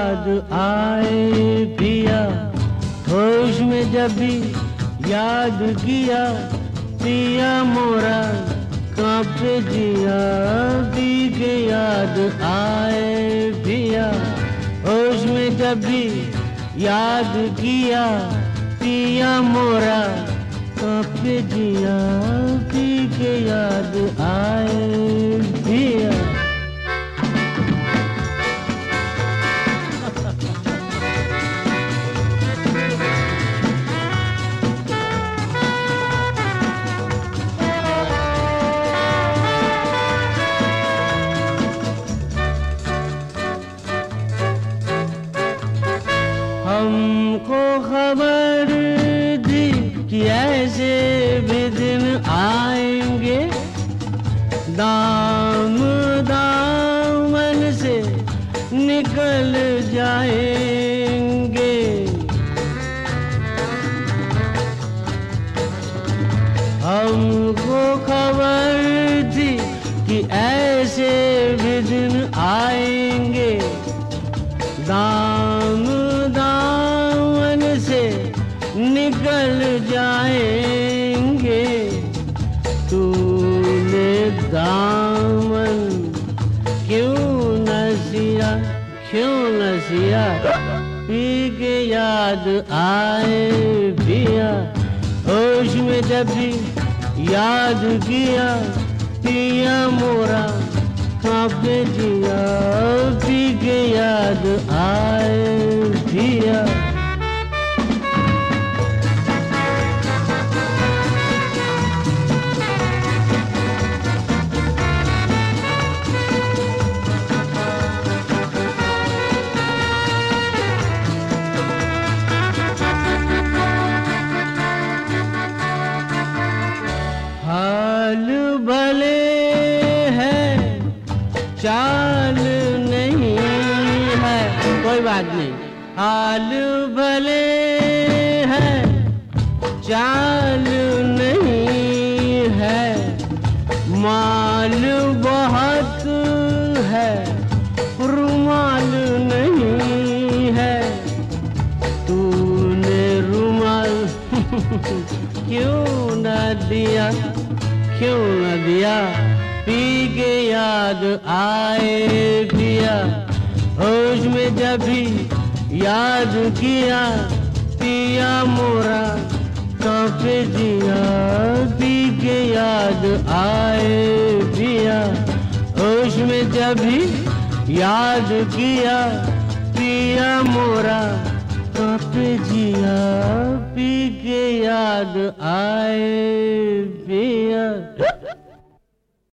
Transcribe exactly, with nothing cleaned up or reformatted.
याद आए पिया, होश में जब भी याद किया पिया मोरा कांपे जिया, पी के याद आए पिया, होश में जब भी याद किया पिया मोरा कांपे जिया, पी के याद आए पिया। हमको खबर थी कि ऐसे भी दिन आएंगे, दाम दामन से निकल जाएंगे। हमको खबर थी कि ऐसे भी दिन आएंगे, दाम दामन से निकल जाएंगे। तूने दामन क्यों न सिया, क्यों न सिया, पी के याद आए पिया, होश में जब भी याद किया पिया मोरा कांपे जिया, पी के याद आए पिया। हाल भले है चाल नहीं है, कोई बात नहीं, हाल भले है चाल नहीं है, माल बहुत है रुमाल नहीं है। तूने रुमाल क्यों न दिया, क्यों न दिया, पी के याद आए पिया, होश में जब भी याद किया पिया मोरा कांपे जिया, पी के याद आए पिया, होश में जब भी याद किया पिया मोरा कांपे जिया, पी के याद आए।